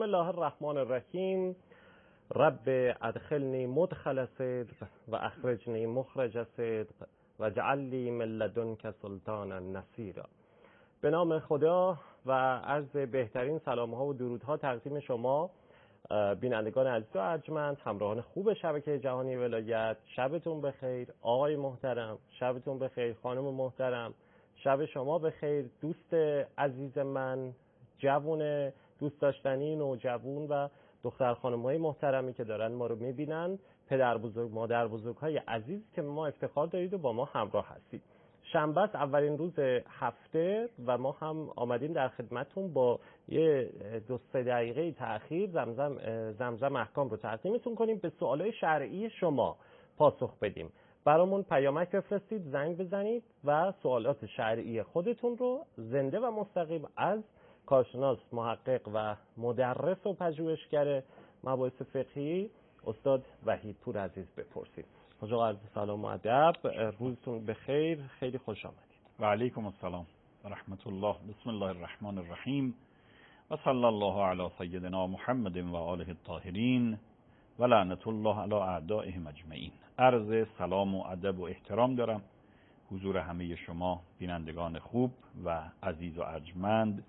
الله الرحمن الرحیم. رب ادخلنی مدخل صدق و اخرجنی مخرج صدق و جعل لی من لدنک سلطانا نصیرا. به نام خدا و عرض بهترین سلام‌ها و درودها تقدیم شما بینندگان عزیز و ارجمند، همراهان خوب شبکه جهانی ولایت. شبتون بخیر آقای محترم، شبتون بخیر خانم محترم، شب شما بخیر دوست عزیز من، جوون دوست داشتنی، نوجوان و دختر خانم‌های محترمی که دارن ما رو می‌بینن، پدر بزرگ مادر بزرگ‌های عزیز که ما افتخار دارید و با ما همراه هستید. شنبه است، اولین روز هفته و ما هم آمدیم در خدمتتون با یه 2-3 دقیقه تأخیر زمزم احکام رو تقدیمتون کنیم، به سوالای شرعی شما پاسخ بدیم. برامون پیامک بفرستید، زنگ بزنید و سوالات شرعی خودتون رو زنده و مستقیم از کارشناس، محقق و مدرس و پژوهشگر مباحث فقهی استاد وحیدپور عزیز بپرسید. حاج آقا عرض سلام و ادب، روزتون بخیر، خیلی خوش آمدید. و علیکم السلام و رحمت الله. بسم الله الرحمن الرحیم و صلی الله علی سیدنا محمد و آله الطاهرین و لعنت الله علی اعدائهم اجمعین. عرض سلام و ادب و احترام دارم حضور همه شما بینندگان خوب و عزیز و ارجمند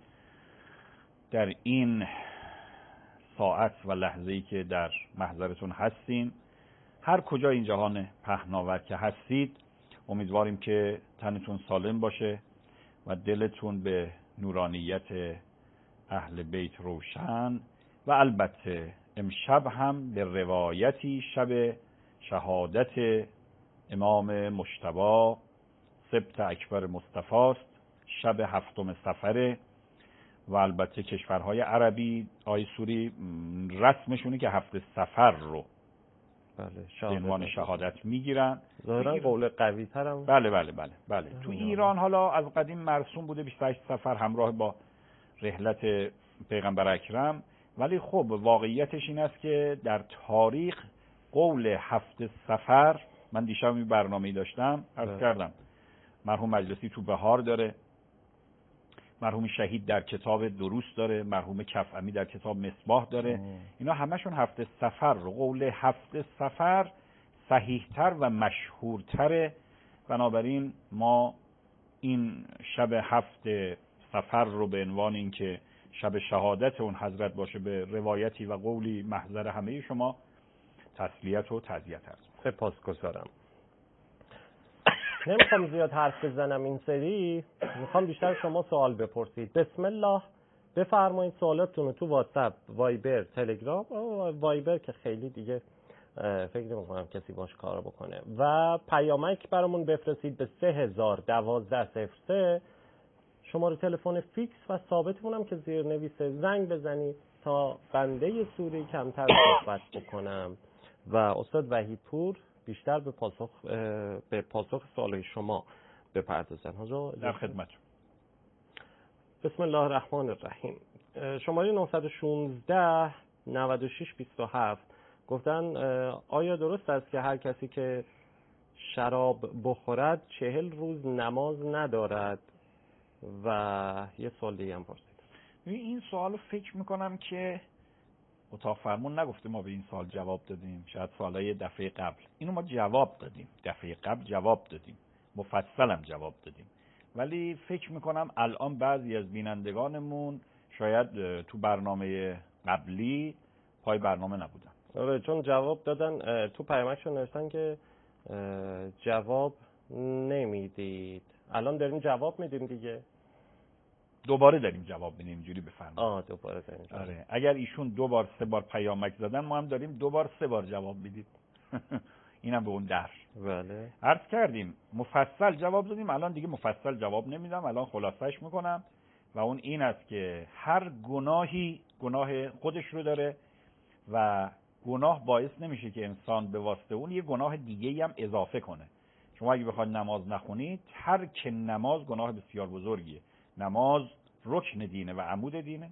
در این ساعت و لحظه‌ای که در محضرتون هستیم. هر کجا این جهان پهناور که هستید، امیدواریم که تنتون سالم باشه و دلتون به نورانیت اهل بیت روشن و البته امشب هم به روایتی شب شهادت امام مجتبی سبط اکبر مصطفی است، شب 7 صفره و البته کشورهای عربی آی سوری رسمشونه که 7 صفر رو به عنوان شهادت میگیرن. ظاهرا قول قوی ترم. بله. تو ایران حالا از قدیم مرسوم بوده 28 صفر همراه با رحلت پیغمبر اکرم، ولی خب واقعیتش این است که در تاریخ قول 7 صفر، من دیشب این برنامه‌ای داشتم عرض کردم، مرحوم مجلسی تو بهار داره، مرحوم شهید در کتاب دروس داره، مرحوم کفعمی در کتاب مصباح داره. اینا همشون 7 صفر رو، قول 7 صفر صحیحتر و مشهورتره. بنابراین ما این شب 7 صفر رو به عنوان این که شب شهادت اون حضرت باشه به روایتی و قولی محضر همه شما تسلیت و تعزیت هست. سپاسگزارم. نمیخوام زیاد حرف بزنم این سری، میخوام بیشتر شما سوال بپرسید. بسم الله بفرمایید سوالاتتون رو تو واتساپ، وایبر، تلگرام. وایبر که خیلی دیگه فکر نمی‌کنم کسی باش کار بکنه، و پیامک برامون بفرستید به 301203. شماره تلفن فیکس و ثابتمون هم که زیر نویسه، زنگ بزنید تا بنده سوری کمتر صحبت بکنم و استاد وحیدپور بیشتر به پاسخ سوال شما بپردازن. در خدمت. بسم الله الرحمن الرحیم. شماره 916 9627 گفتن آیا درست است که هر کسی که شراب بخورد 40 روز نماز ندارد؟ و یه سوال دیگه هم پرسید. این سوالو فکر میکنم که اتاق فرمون نگفته ما به این سوال جواب دادیم، شاید سوالای دفعه قبل اینو ما جواب دادیم، دفعه قبل جواب دادیم، مفصلم جواب دادیم، ولی فکر میکنم الان بعضی از بینندگانمون شاید تو برنامه قبلی پای برنامه نبودن. آره، چون جواب دادن تو پیامکشون نوشتن که جواب نمیدید. الان داریم جواب میدیم دیگه، دوباره داریم جواب میدیم. اینجوری بفرمایید. دوباره داریم جواب. آره، اگر ایشون 2 بار 3 بار پیامک زدن، ما هم داریم 2 بار 3 بار جواب میدیم. اینم به اون در. بله. عرض کردیم مفصل جواب دادیم، الان دیگه مفصل جواب نمیدم، الان خلاصش میکنم و اون این است که هر گناهی گناه خودش رو داره و گناه باعث نمیشه که انسان به واسطه اون یه گناه دیگه‌ای هم اضافه کنه. شما اگه بخواید نماز نخونید، ترک نماز گناه بسیار بزرگیه. نماز رکن دینه و عمود دینه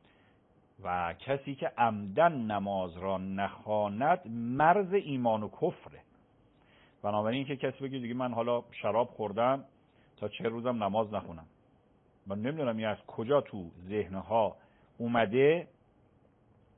و کسی که عمدن نماز را نخواند مرز ایمان و کفره. بنابراین که کسی بگه دیگه من حالا شراب خوردم تا 40 روزم نماز نخونم، من نمیدونم این از کجا تو ذهنها اومده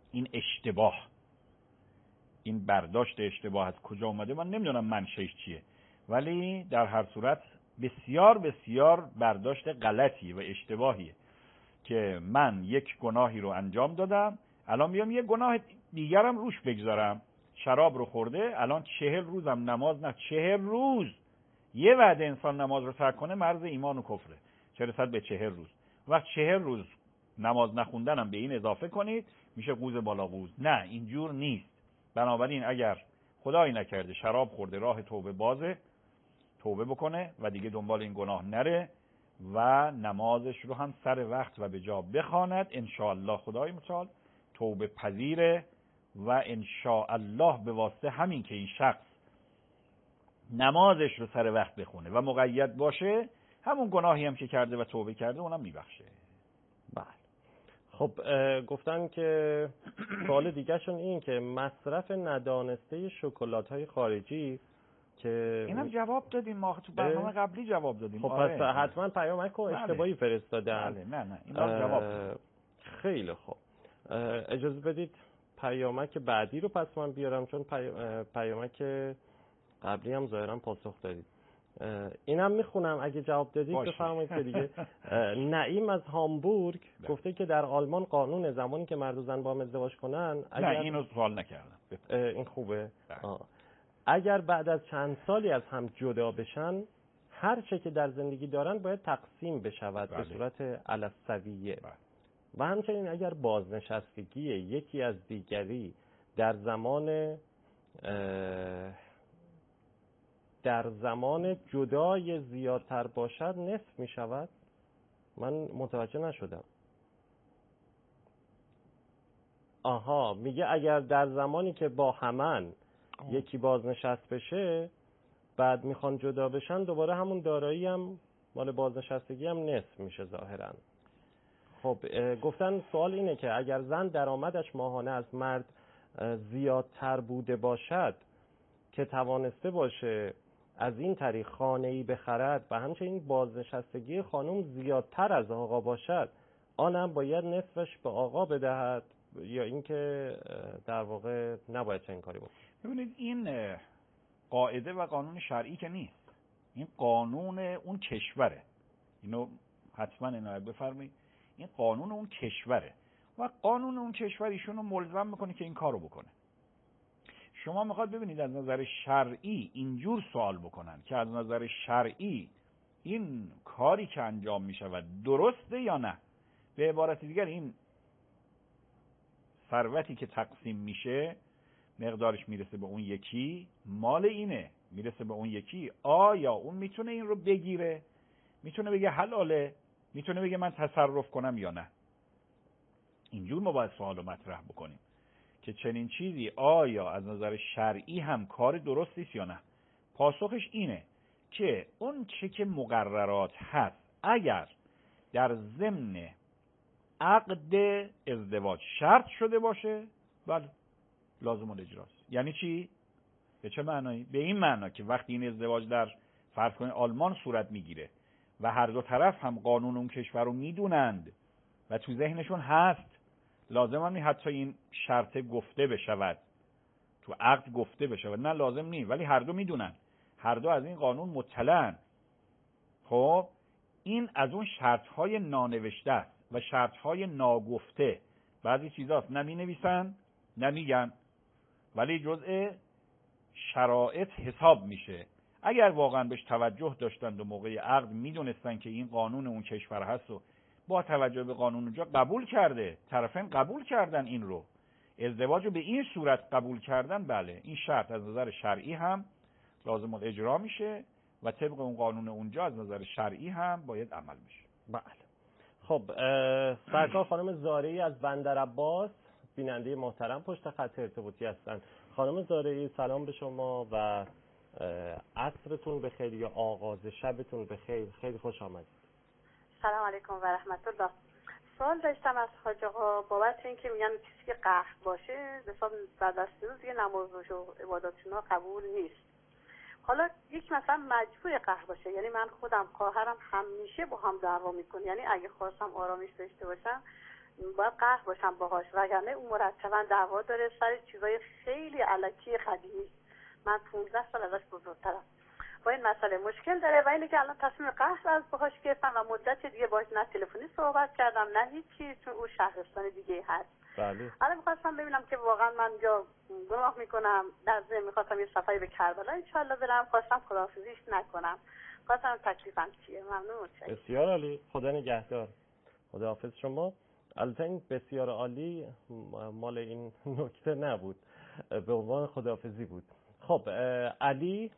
این اشتباه، این برداشت اشتباه از کجا اومده من نمیدونم منشأش چیه، ولی در هر صورت بسیار بسیار برداشت غلطی و اشتباهیه که من یک گناهی رو انجام دادم، الان بیام یک گناه دیگرم روش بگذارم. شراب رو خورده، الان 40 روزم نماز 40 روز یه وعده انسان نماز رو ترک کنه مرز ایمان و کفره، چه رسد به 40 روز. وقت 40 روز نماز نخوندنم به این اضافه کنید میشه قوز بالا قوز. نه، اینجور نیست. بنابراین اگر خدایی نکرده شراب خورده، راه توبه بازه، توبه بکنه و دیگه دنبال این گناه نره و نمازش رو هم سر وقت و به جا بخواند. انشاءالله خدای متعال توبه پذیره و انشاءالله به واسطه همین که این شخص نمازش رو سر وقت بخونه و مقید باشه، همون گناهی هم که کرده و توبه کرده اونم میبخشه. بله. خب گفتن که سوال دیگه شون این که مصرف ندانسته شکلات‌های خارجی که اینم جواب دادیم ما تو برنامه قبلی جواب دادیم. خب پس حتما پیامک رو اشتباهی فرستادن. بله نه اینا جواب دادیم. خیلی خوب، اجازه بدید پیامک بعدی رو پس من بیارم، چون پیامک قبلی هم ظاهرا پاسخ دادید. اینم میخونم اگه جواب دادید بفرمایید که دیگه. نعیم از هامبورگ گفته که در آلمان قانون زمانی که مرد و زن با هم ازدواج کنن نه اینو سوال نکردم. این خوبه. اگر بعد از چند سالی از هم جدا بشن، هر چه که در زندگی دارن باید تقسیم بشود به صورت علی السویه. و همچنین اگر بازنشستگی یکی از دیگری در زمان جدای زیادتر باشد نصف می شود. من متوجه نشدم. آها، میگه اگر در زمانی که با همن یکی بازنشست بشه، بعد میخوان جدا بشن، دوباره همون دارایی هم مال بازنشستگی هم نصف میشه ظاهرا. خب گفتن سوال اینه که اگر زن درآمدش ماهانه از مرد زیادتر بوده باشد که توانسته باشه از این طریق خانه‌ای بخرد و همچنین بازنشستگی خانم زیادتر از آقا باشد، آنم باید نصفش به آقا بدهد یا اینکه در واقع نباید چنین کاری بکنه؟ ببینید این قاعده و قانون شرعی که نیست، این قانون اون کشوره. اینو حتما عنایت بفرمایید. این قانون اون کشوره و قانون اون کشور ایشونو ملزم میکنه که این کارو بکنه. شما میخواد ببینید از نظر شرعی اینجور سوال بکنن که از نظر شرعی این کاری که انجام میشود درسته یا نه. به عبارت دیگر این ثروتی که تقسیم میشه مقدارش میرسه به اون یکی، مال اینه، میرسه به اون یکی، آیا اون میتونه این رو بگیره؟ میتونه بگه حلاله؟ میتونه بگه من تصرف کنم یا نه؟ اینجور ما باید سوال رو مطرح بکنیم که چنین چیزی آیا از نظر شرعی هم کار درستی است یا نه. پاسخش اینه که اون چه که مقررات هست اگر در ضمن عقد ازدواج شرط شده باشه، بله لازم الاجراست. یعنی چی؟ به چه معنایی؟ به این معنا که وقتی این ازدواج در فرض کنید آلمان صورت میگیره و هر دو طرف هم قانون اون کشور رو میدونند و تو ذهنشون هست، لازم هم حتی این شرط گفته بشود، تو عقد گفته بشود، نه لازم نیست، ولی هر دو میدونن، هر دو از این قانون مطلعن. خب این از اون شرط‌های نانوشته است و شرط‌های ناگفته. بعضی چیزاست نه می‌نویسن نه میگن، ولی جزء شرایط حساب میشه. اگر واقعا بهش توجه داشتند و موقع عقد میدونستن که این قانون اون کشور هست و با توجه به قانون اونجا قبول کرده، طرفین قبول کردن این رو، ازدواج رو به این صورت قبول کردن، بله این شرط از نظر شرعی هم لازم الاجرا میشه و طبق اون قانون اونجا از نظر شرعی هم باید عمل بشه. بله. خب سرکار خانم زارعی از بندر عباس بیننده محترم پشت خط ارتباطی هستند. خانم زارعی سلام به شما و عصرتون بخیر یا آغاز شبتون بخیر. خیلی خوش آمدید. سلام علیکم و رحمت الله. سوال داشتم از حاج آقا بابت اینکه میگن کسی که قهر باشه حساب بعد از 3 روز دیگه نمازش و عباداتشون قبول نیست. حالا یک مثلا مجبور قهر باشه، یعنی من خودم خواهرم همیشه با هم دعوا میکنه، یعنی اگه خواستم آرامش داشته باشم باید قهر باشم باهاش، وگرنه اون مرتبا دعوا داره سر چیزای خیلی الکی قدیمی. من 15 سال ازش بزرگترم. با این مسئله مشکل داره و اینه که الان تصمیم قهر از باهاش گرفتم و مدت دیگه باهاش نه تلفنی صحبت کردم نه هیچی، چون او شهرستان دیگه هست. بله. الان می‌خواستم ببینم که واقعا من یا گناه میکنم، در ضمن می‌خواستم یه سفری به کربلا ان شاءالله برم، خواستم خداحافظیش نکنم. خواستم تکلیفم چیه؟ ممنون. بسیار عالی، خدا نگهدار. خداحافظ شما. البته این بسیار عالی مال این نکته نبود، به عنوان خداحافظی بود. خب علی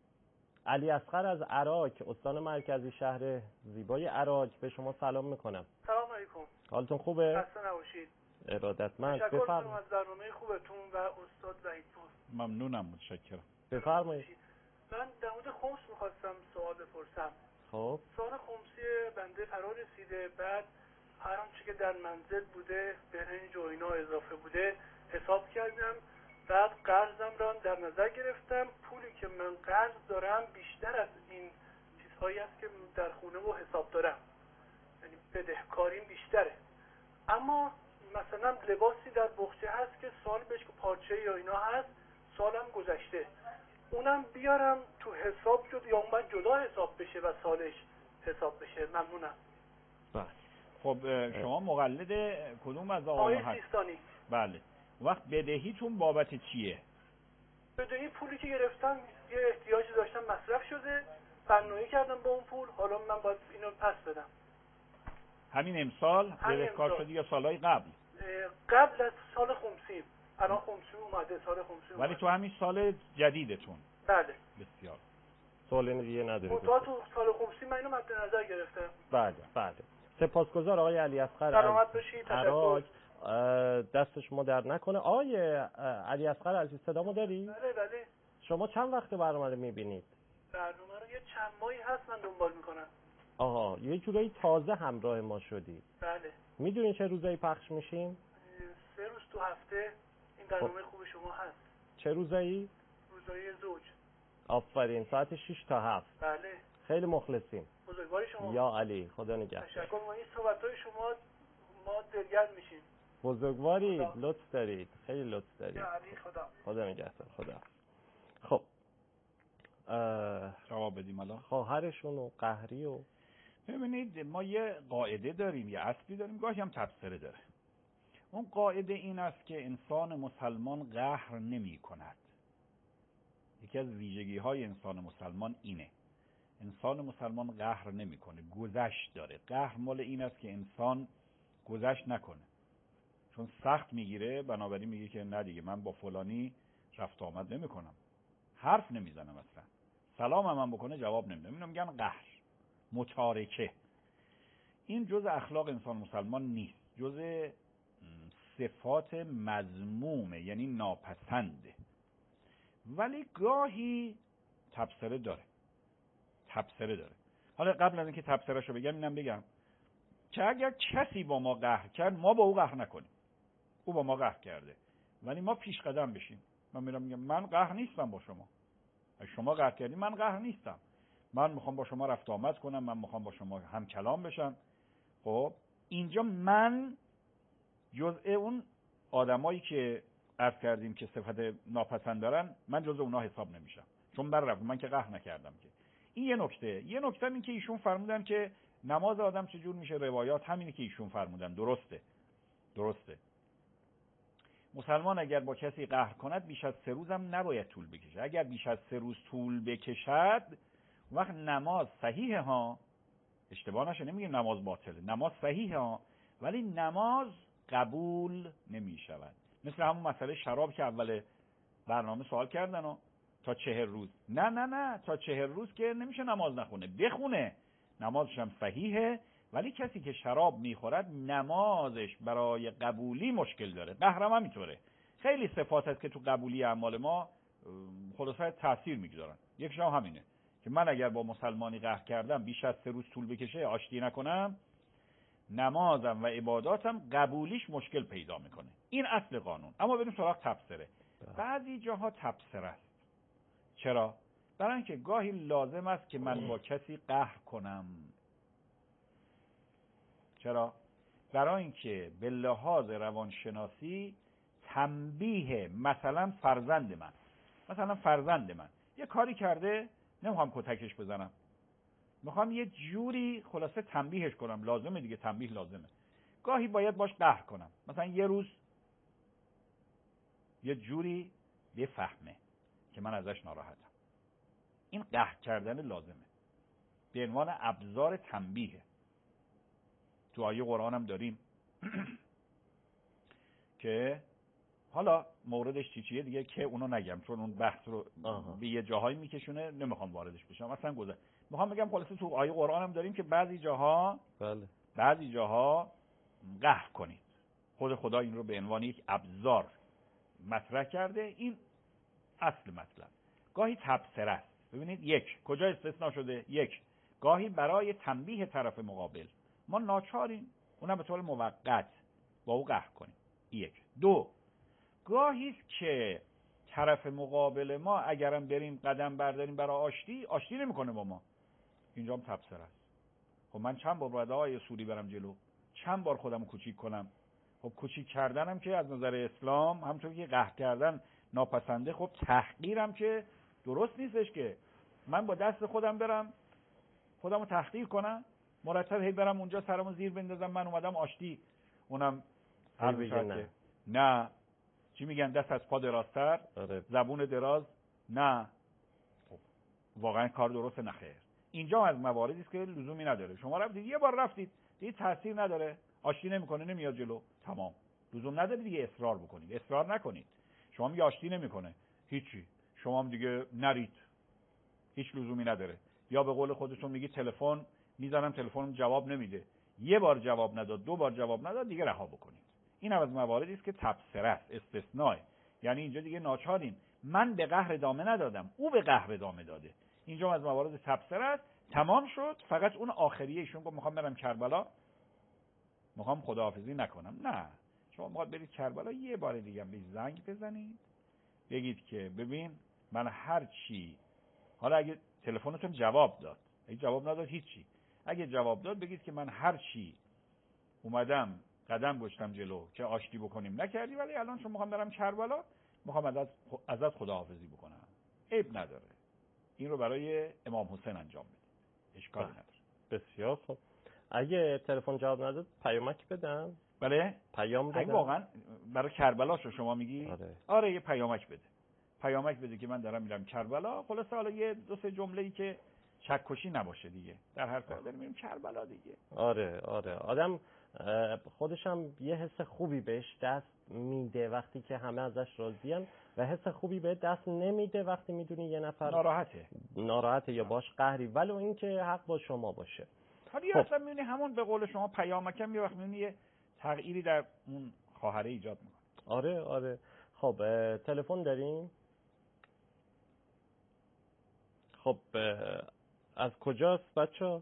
اصغر از عراق، استان مرکزی شهر زیبای عراق، به شما سلام میکنم. سلام علیکم. حالتون خوبه؟ خسته نباشید. ارادتمند. تشکر بفرمایید. از برنامه خوبتون و استاد وحیدپور. ممنونم، متشکرم. بفرمایید. من در مورد خمس میخواستم سوال بپرسم. خب سال خمسی بنده فرا رسیده، بعد هر آنچه که در منزل بوده، برنج و اینا اضافه بوده حساب کردم، بعد قرضم را در نظر گرفتم. پولی که من قرض دارم بیشتر از این چیزهایی است که در خونه و حساب دارم، یعنی بدهکاریم بیشتره. اما مثلا لباسی در بخچه هست که سال بهش که پارچه یا اینا هست، سالم گذشته، اونم بیارم تو حساب شد یا اون باید جدا حساب بشه و سالش حساب بشه؟ ممنونم. بله. خب شما مقلد کدوم از آقایان هست؟ سیستانی. بله. وقت بدهیتون بابت چیه؟ بدهی پولی که گرفتم یه احتیاجی داشتم مصرف شده، بنایی کردم با اون پول، حالا من باید اینو پس بدم. همین امسال بدهکار شدی یا سالهای قبل؟ قبل از سال خمسی. الان خمسی اومده، سال خمسی اومده. ولی تو همین سال جدیدتون؟ بله. بسیار. سوال دیگه ندارید. تو سال خمسی من اینو مد نظر گرفتم. بله. سپاسگزار آقای علی اصغر. سلامت باشید. تشکر. دست شما در نکنه. آقای علی اصغر عزیز، صدامو داری؟ بله. شما چند وقت برنامه رو میبینید؟ برنامه رو یه چند ماهی هست من دنبال میکنم. آها، یه جورایی تازه همراه ما شدی. بله. میدونین چه روزایی پخش میشیم؟ 3 روز تو هفته این برنامه خوب شما هست. چه روزایی؟ روزای زوج. آفرین، ساعت 6 تا 7. بله. خیلی مخلصیم. بزرگواری شما. یا علی، خدا نگهدار. تشکر. ما این صحبت‌های شما ما دلگرم میشیم. بزرگوارید، لطف دارید، خیلی لطف دارید. یا علی، خدا نگهدار. خدا. خب جواب بدیم الان. خواهرشون و قهری و ببینید، ما یه قاعده داریم، یه اصلی داریم، گاهی هم تبصره داره. اون قاعده این است که انسان مسلمان قهر نمی کند. یکی از ویژگی های انسان مسلمان اینه. انسان مسلمان قهر نمی کنه، گذشت داره. قهر مال این است که انسان گذشت نکنه، چون سخت میگیره، بنابراین میگه که نه دیگه من با فلانی رفت آمد نمی کنم، حرف نمیزنم، اصلا سلام هم بکنه جواب نمیدم. اینو میگن قهر، متارکه. این جز اخلاق انسان مسلمان نیست، جز صفات مذمومه، یعنی ناپسنده. ولی گاهی تبصره داره. حالا قبل از اینکه تبصرهشو بگم اینم بگم که اگر کسی با ما قهر کرد، ما با او قهر نکنیم. او با ما قهر کرده ولی ما پیش قدم بشیم. من میگم من قهر نیستم با شما. شما قهر کردی، من قهر نیستم. من میخوام با شما رفت آمد کنم، من میخوام با شما هم کلام بشم. خب اینجا من جزء اون آدمایی که عرض کردیم که صفت ناپسند دارن، من جزء اونا حساب نمیشم، چون رفتم، من که قهر نکردم که. این یه نکته این که ایشون فرمودن که نماز آدم چجور میشه، روایات همینه که ایشون فرمودن، درسته. مسلمان اگر با کسی قهر کند بیش از 3 روز هم نباید طول بکشه. اگر بیش از 3 روز طول بکشد، وقت نماز صحیحه ها، اشتباه نشه، نمیگیم نماز باطله، نماز صحیحه ها، ولی نماز قبول نمی شود. مثل همون مسئله شراب که اول برنامه سوال کردن و تا 40 روز. نه تا 40 روز که نمیشه نماز نخونه، بخونه، نمازش هم صحیحه، ولی کسی که شراب میخورد نمازش برای قبولی مشکل داره. قهرم هم اینطوره. خیلی صفات هست که تو قبولی اعمال ما خلاصه تاثیر میگذارن. یکیش هم همینه که من اگر با مسلمانی قهر کردم بیش از 3 روز طول بکشه، آشتی نکنم، نمازم و عباداتم قبولیش مشکل پیدا میکنه. این اصل قانون. اما بریم سراغ تبصره. بعضی جاها تبصره است. چرا؟ برای اینکه گاهی لازم است که من با کسی قهر کنم. چرا؟ برای اینکه به لحاظ روانشناسی تنبیه مثلا فرزند من یه کاری کرده، نمیخوام کتکش بزنم، میخوام یه جوری خلاصه تنبیهش کنم، لازمه دیگه، تنبیه لازمه. گاهی باید باش قهر کنم، مثلا یه روز یه جوری بفهمه که من ازش ناراحتم. این قهر کردن لازمه، به عنوان ابزار تنبیه. تو آیه قرآن هم داریم که حالا موردش چیه دیگه که اونو نگم، چون اون بحث رو به یه جاهایی میکشونه، نمیخوام واردش بشم. مثلا میخوام بگم خلاصه تو آیه قرآن هم داریم که بعضی جاها قهر کنید. خود خدا این رو به عنوان یک ابزار مطرح کرده. این اصل مطلب. گاهی تبصره است. ببینید، یک، کجا استثناء شده؟ یک، گاهی برای تنبیه طرف مقابل ما ناچاریم اونم به طور موقت با او قهر کنیم. یک. دو، گاهی است که طرف مقابل ما اگرم بریم قدم برداریم برای آشتی نمیکنه با ما، اینجا هم تبصره است. خب من چند بار باید آقای سوری برم جلو، چند بار خودم کوچیک کنم؟ خب کوچیک کردنم که از نظر اسلام همونطور که قهر کردن ناپسنده، خب تحقیرم که درست نیستش که من با دست خودم برم خودمو تحقیر کنم، مرتب هی برم اونجا سرمو زیر بندازم من اومدم آشتی، اونم نه چی میگن، دست از پا درازتر زبون دراز، نه خب واقعا کار درست نخیر. اینجا از مواردی است که لزومی نداره. شما رفتید یه بار رفتید دیگه تاثیر نداره، آشتی نمیکنه، نمیاد جلو، تمام، لزوم نداره دیگه اصرار بکنید. اصرار نکنید. شما میگه آشتی نمیکنه، هیچی، شما هم دیگه نرید، هیچ لزومی نداره. یا به قول خودتون میگی تلفن میزنم تلفنم جواب نمیده، یه بار جواب نداد، دو بار جواب نداد، دیگه رها بکنید. این هم از مواردی است که تبصره است، استثناء. یعنی اینجا دیگه ناچاریم، من به قهر ادامه ندادم، او به قهر ادامه داده. اینجا از موارد تبصره است. تمام شد. فقط اون آخریه ایشون گفت میخوام برم کربلا، میخوام خداحافظی نکنم. نه، شما میخواد برید کربلا، یه بار دیگه هم زنگ بزنید بگید که ببین من هر چی، حالا اگه تلفنتون جواب داد، اگه جواب نداد هیچی، اگه جواب داد بگید که من هر چی اومدم قدم گشتم جلو که آشتی بکنیم نکردی، ولی الان چون میخوام برم کربلا میخوام ازت خداحافظی بکنم. عیب نداره. این رو برای امام حسین انجام بدید، اشکالی نداره. بسیار خوب. اگه تلفن جواب نداد پیامک بدم؟ بله، پیام بدم. اگه واقعا برای کربلا شما میگی، آره یه پیامک بده که من دارم میرم کربلا. خلاص حالا یه دو سه جمله‌ای که چکشی نباشه دیگه، در هر صورت داریم میریم کربلا دیگه. آره آدم خودش هم یه حس خوبی بهش دست میده وقتی که همه ازش راضیان، و حس خوبی به دست نمیده وقتی میدونی یه نفر ناراحته یا باش قهری، ولو این که حق با شما باشه. حالا اصلا میبینی همون به قول شما پیامکم یه وقت میبینی یه تغییری در اون خواهره ایجاد میکنه. آره. خب تلفن داریم؟ خب از کجاست بچه؟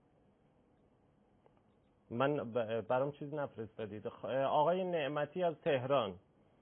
من برام چیز نفرستادید. آقای نعمتی از تهران.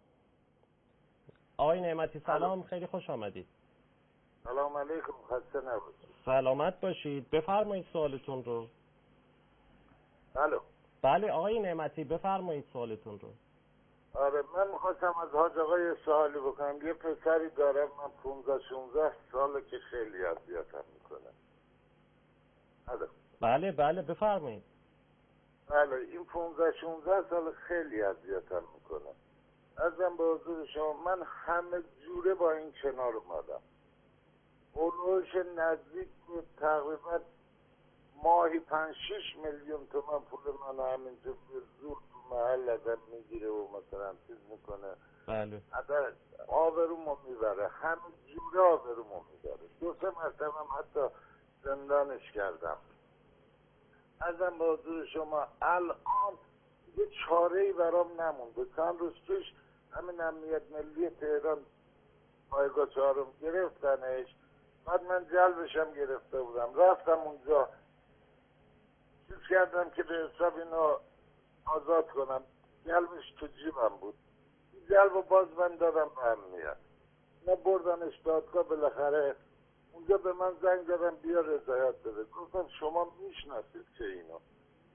آقای نعمتی سلام، خیلی خوش آمدید. سلام علیکم، خسته نباشید. سلامت باشید. بفرمایید سوالتون رو. الو. بله آقای نعمتی بفرمایید سوالتون رو. آره، من میخواستم از حاج آقای سوالی بکنم. یه پسری دارم من 15-16 ساله که خیلی اذیتم میکنه. الو. بله بفرمایید. بله، این 15-16 سال خیلی اذیتم میکنه. ازم به حضور شما من همه جوره با این کنار اومدم. اولوش نزدیک بود تقریبا ماهی 5-6 میلیون تومان پول من همینجور به زور تو محل ازم میگیره و مثلا چیز میکنه. بله. آبرومو میبره، همه جوره آبرومو میبره. 2-3 مرتبه هم حتی زندانش کردم. ازم به حضور شما الان یه چاره‌ای برام نمونده. چند روز پیش همین امنیت ملی تهران پایگاه 4 گرفتنش، بعد من جلبشم گرفته بودم، رفتم اونجا چیز کردم که به حساب اینو آزاد کنم، جلبش تو جیبم بود، جلب باز من دادم به امنیت، اینا بردنش دادگاه. بالاخره اونجا به من زنگ زدن بیا رضایت بده. گفتم شما میشناسید که اینو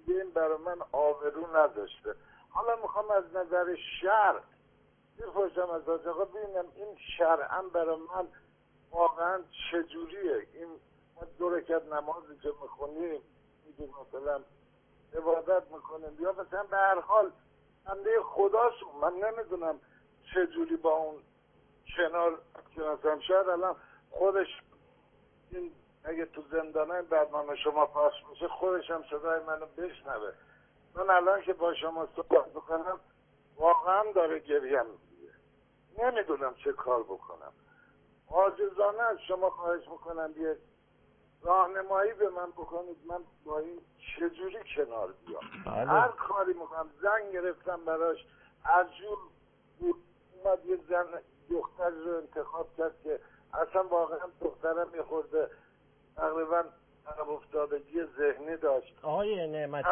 این برای من آبرو نداشته. حالا میخوام از نظر شرع بپرسم از آقا ببینم این شرعاً برای من واقعا چجوریه؟ این ما 2 رکعت نمازی که میخونیم میگیم مثلا عبادت میکنیم یا مثلا به هر حال بنده خداشون، من نمیدونم چجوری با اون کنار که مثلا شاید الان خودش این اگه تو زندانه برنامه شما پاس میشه خودش هم صدای منو بشنوه. من الان که با شما صحبت بکنم واقعا داره گریم میگیره، نمیدونم چه کار بکنم. عاجزانه از شما خواهش میکنم یه راهنمایی به من بکنید، من با این چجوری کنار بیام. هر کاری میکنم، زن گرفتم براش، هر جور بود اومد یه زن دختر رو انتخاب کرد که اصلا واقعا دخترم یه خورده تقریبا عقب افتادگی ذهنی داشت. آقای نعمتی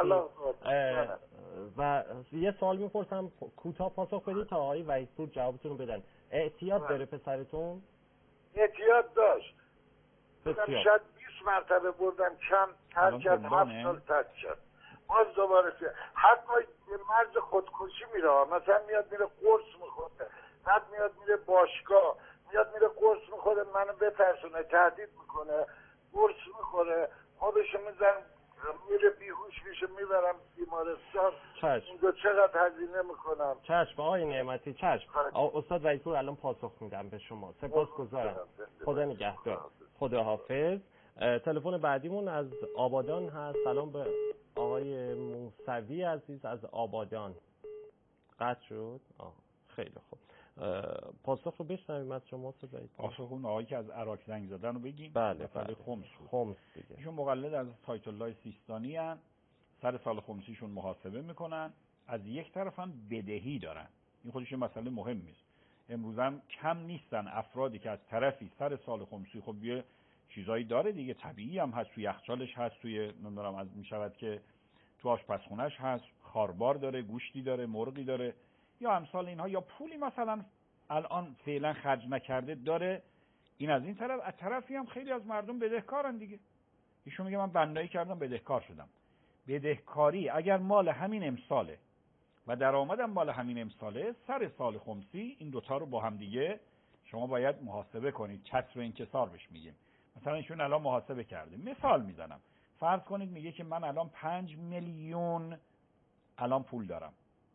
و یه سوال میپرسم کوتاه پاسخ بدید تا آقای وحیدپور جوابتون رو بدن. اعتیاد داره پسرتون؟ اعتیاد داشت. بسیار. شاید 20 مرتبه بردم کم ترک کرد، 7 سال ترک کرد، باز دوباره حتی به مرز خودکشی میره. مثلا میاد میره قرص میخوره، بعد میاد میره باشگاه، میاد میره قرص میخوره منو بترسونه، تهدید میکنه، قرص میخوره، خودشو میزن میره بیهوش میشه، میبرم بیمارستان. اونجا چقدر هزینه میکنم. چشم آقای نعمتی، چشم. استاد وحیدپور الان پاسخ میدم به شما. سپاسگزارم. خدا نگهدار. خدا حافظ. تلفن بعدیمون از آبادان هست. سلام به آقای موسوی عزیز از آبادان. قطع شد؟ خیلی خوب. پاسخ رو بشنویم از شما. پاسخ اون آقایی که از عراق زنگ زدن رو بگیم. بله. خمس دیگه. ایشون مقلد از آیت الله سیستانی هستن. سر سال خمسیشون محاسبه میکنن. از یک طرف هم بدهی دارن. این خودش مسئله مهمی است. امروز هم کم نیستن افرادی که از طرفی سر سال خمسی خب یه چیزایی داره دیگه، طبیعی هم هست، توی یخچالش هست، توی نمیدونم از میشود که تو آشپزخونه‌اش هست، خاربار داره، گوشتی داره، مرغی داره یا امثال اینها، یا پولی مثلا الان فعلا خرج نکرده داره. این از این طرف. از طرفی هم خیلی از مردم بدهکارن دیگه. ایشون میگه من بندایی کردم بدهکار شدم. بدهکاری اگر مال همین امساله و درآمدم مال همین امساله، سر سال خمسی این دوتا رو با هم دیگه شما باید محاسبه کنید. کسر و انکسار بهش میگیم. مثلا ایشون الان محاسبه کرده، مثال میزنم، فرض کنید میگه که من الان 5 میلیون الان پول دارم،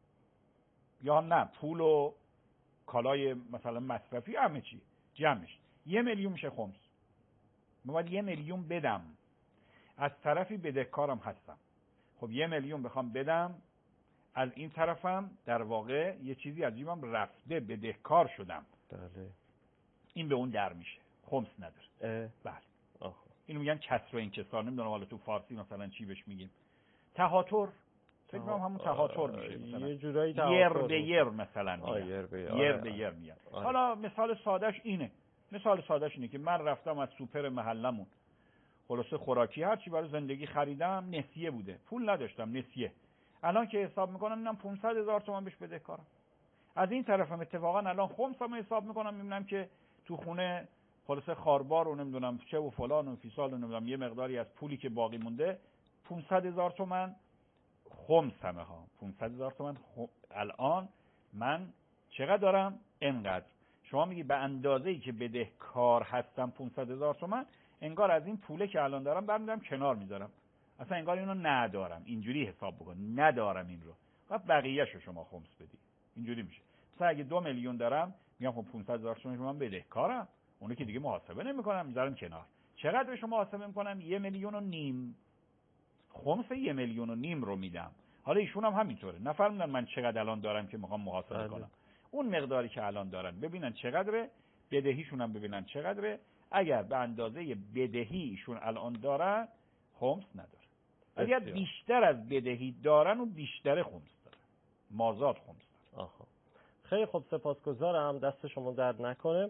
یا نه پول و کالای مثلا مصرفی همه چی جمعش 1 میلیون میشه خمس. من باید 1 میلیون بدم. از طرفی بدهکارم هستم. خب 1 میلیون بخوام بدم، از این طرفم در واقع یه چیزی از جیبم رفته، بدهکار شدم. بله. این به اون در میشه، خمس نداره. بله. اینو میگن کسر و انکسار. نمیدونم حالا تو فارسی مثلا چی بهش میگیم. تهاتر. فکر کنم همون تهاتر میشه. مثلا یه جورایی یر به یر مثلا میگن. یر به یر میگن. آره. حالا مثال سادهش اینه. اینه که من رفتم از سوپر محلمون خلاصه خوراکی هر چی برای زندگی خریدم، نسیه بوده، پول نداشتم، نسیه. الان که حساب میکنم میبینم 500,000 تومان بهش بدهکارم. از این طرفم اتفاقا الان خمسم حساب میکنم میبینم که تو خونه خلاصه خاربار و نمیدونم چه و فلان و فیسال و نمیدونم یه مقداری از پولی که باقی مونده 500,000 تومان خمسمه ها. 500,000 تومان الان من چقدر دارم؟ اینقدر. شما میگی به اندازه‌ای که بدهکار هستم 500,000 تومان، انگار از این پوله که الان دارم برمی‌دارم کنار میذارم، اصلا انگار اینو ندارم. اینجوری حساب بکن، ندارم این رو، بعد بقیه‌شو شما خمس بدی. اینجوری میشه. مثلا اگه 2 میلیون دارم میگم خب 500,000 تومان من بدهکارم، اونو که دیگه محاسبه نمی‌کنم میذارم کنار. چقدر شما محاسبه می‌کنم؟ 1,5 میلیون. خمس 1,5 میلیون رو میدم. حالا ایشون هم همینطوره، نفهمیدن من چقدر الان دارم که میخوام محاسبه کنم. اون مقداری که الان دارن ببینن چقدره، بدهیشون هم ببینن چقدره. اگر به اندازه بدهی ایشون الان دارن خمس نداره. اگر بیشتر از بدهی دارن و بیشتر خمس داره، مازاد خمس داره. خیلی خوب، سپاسگزارم، دست شما درد نکنه.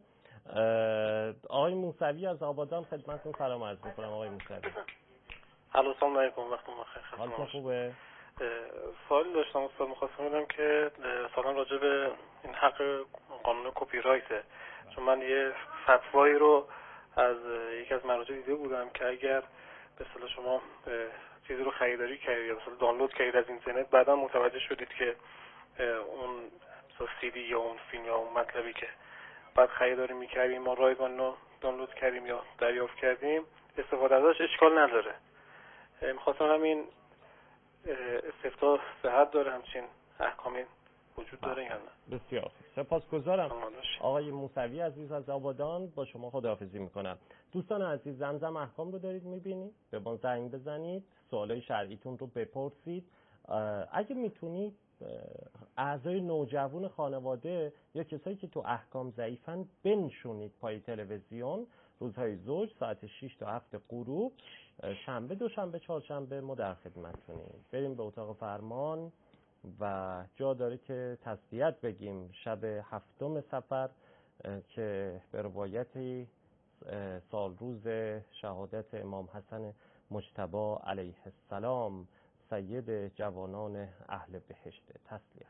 آقای موسوی از آبادان خدمتتون سلام عرض می‌کنم. آقای موسوی سلام علیکم، وقتتون بخیر. حالتون خوبه؟ سوالی داشتم استاد، می‌خواستم ببینم که مثلا راجع به این حق قانون کپی رایته، چون من یه فتوایی رو از یکی از مراجع دیده بودم که اگر به اصطلاح شما چیزی رو خریداری کردید یا مثلا دانلود کردید از اینترنت، بعدا متوجه شدید که اون مثلا سی دی یا اون فیلم یا اون مطلبی که بعد خریداری می‌کردیم ما رایگان رو دانلود کردیم یا دریافت کردیم استفاده ازش اشکال نداره. می‌خواستم همین استفتاء صحت داره، همچین احکامی وجود داره یا نه؟ بسیار سپاسگزارم آقای موسوی عزیز از آبادان. با شما خداحافظی میکنم. دوستان عزیز، زمزم احکام رو دارید میبینید، به ما زنگ بزنید، سوالای شرعیتون رو بپرسید. اگه میتونید اعضای نوجوان خانواده یا کسایی که تو احکام ضعیفن بنشونید پای تلویزیون روزهای زوج ساعت 6 تا 7 غروب، شنبه، دوشنبه، چهارشنبه ما در خدمتتونیم. بریم به اتاق فرمان و جا داره که تسلیت بگیم شب 7 صفر که به روایت سال روز شهادت امام حسن مجتبی علیه السلام سید جوانان اهل بهشت. تسلیت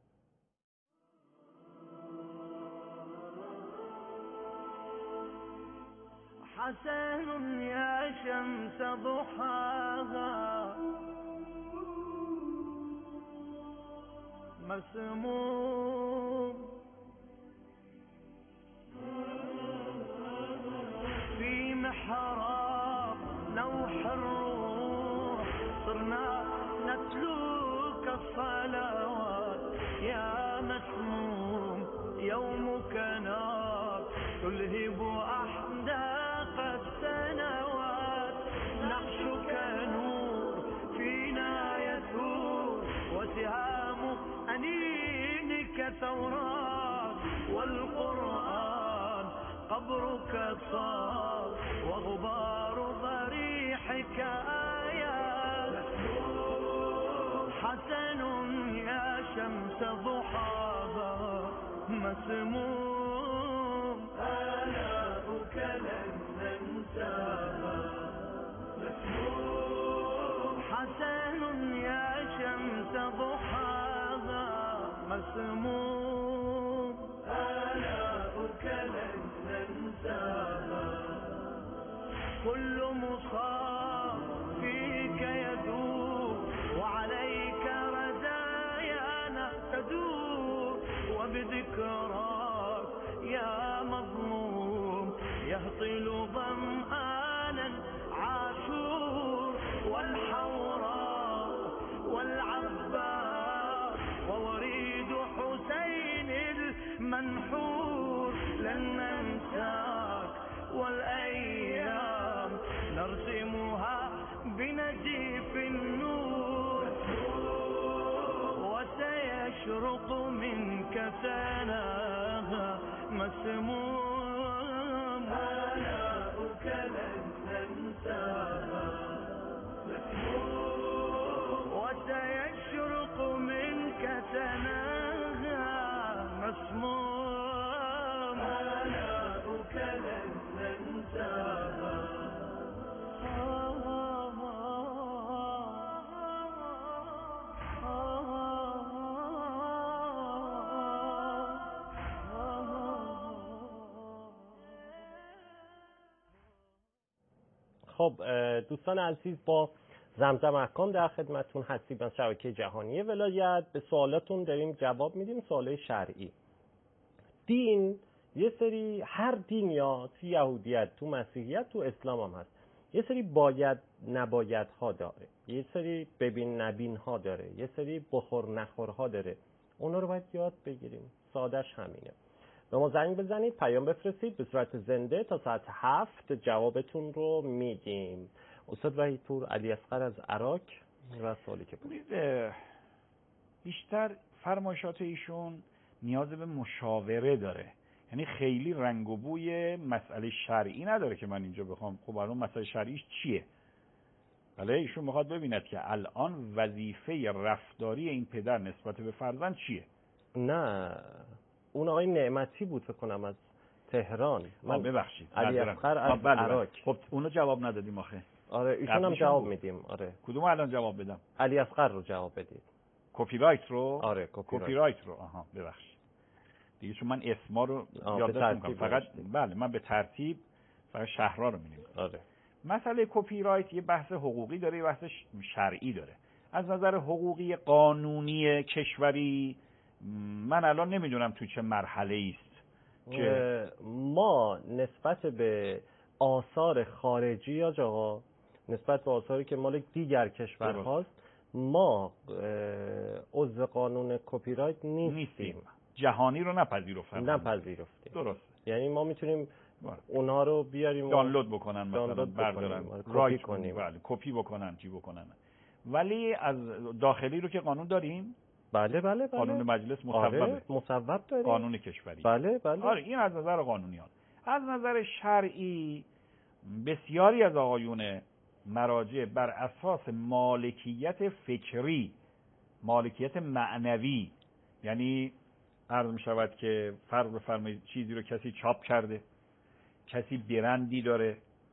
حسن يا شمس ضحاها مسموم في محراب نوح الروح صرنا نتلوك الصلوات يا مسموم يومك نار تلهب أحداق السنوات نقشك نور فينا يثور وسهام أنينك ثورات والقرآن قبرك صار وغبار ضريحك آيات حسن يا شمس ضحاها مسموم آلاؤك لن ننساها مسموم حسن يا شمس ضحاها مسموم آلاؤك لن ننساها كل مصاب فيك يدور وعليك رزايانا تدور وبذكراك يا مظلوم يهطل ظمآنا عاشور والحوراء والعباس ووريد حسين المنحور لن ننساك والأيام نرسمها بنزيف النور وسيشرق منك ثناها مسموم آلاؤك لن ننساها مسموم وسيشرق منك ثناها مسموم آلاؤك لن ننساها خب دوستان عزیز، با زمزم احکام در خدمتتون هستیم از شبکه جهانی ولایت. به سوالاتون داریم جواب میدیم، سوالای شرعی. دین یه سری، هر دین یا تو یهودیت، تو مسیحیت، تو اسلام هم هست، یه سری باید نباید ها داره، یه سری ببین نبین ها داره، یه سری بخور نخور ها داره. اونا رو باید یاد بگیریم. سادش همینه. به ما زنگ بزنید، پیام بفرستید به صورت زنده تا ساعت 7 جوابتون رو میدیم. استاد وحید پور، علی اصغر از عراق و سوالی که بود. بیشتر فرمایشات ایشون نیاز به مشاوره داره، یعنی خیلی رنگ و بوی مسئله شرعی نداره که من اینجا بخوام خب الان مسئله شرعیش چیه. بله، ایشون میخواد ببیند که الان وظیفه رفتاری این پدر نسبت به فرزند چیه. نه، اون آقای نعمتی بود فکر کنم از تهران. من ببخشید علی اصغر از عراق. خب اونو جواب ندادیم آخه. آره ایشون هم جواب میدیم. آره کدوم الان جواب بدم؟ علی اصغر رو جواب بدید. کپی رایت رو؟ آره کپی رایت رو. آها ببخشید دیگه، چون من اسما رو یادداشت میکنم فقط. بله من به ترتیب فقط شهرها رو می‌نویسم. آره مسئله کپی رایت یه بحث حقوقی داره، یه بحث شرعی داره. از نظر حقوقی قانونی کشوری من الان نمیدونم تو چه مرحله است که ما نسبت به آثار خارجی یا آقا، نسبت به آثاری که مال دیگر کشورهاست، ما عضو قانون کپی رایت نیستیم. جهانی رو نپذیرفتیم. درست. یعنی ما میتونیم اونا رو بیاریم دانلود بکنن، مثلا بردارن، رایت کنیم، بله، کپی بکنن، چی بکنن. ولی از داخلی رو که قانون داریم. بله. قانون مجلس مصوب داریم. قانون کشوری. بله. آره، این از نظر قانونیان. از نظر شرعی بسیاری از آقایون مراجع بر اساس مالکیت فکری، مالکیت معنوی، یعنی عرض می شود که فرض بفرمایید چیزی رو کسی چاپ کرده، کسی برندی داره،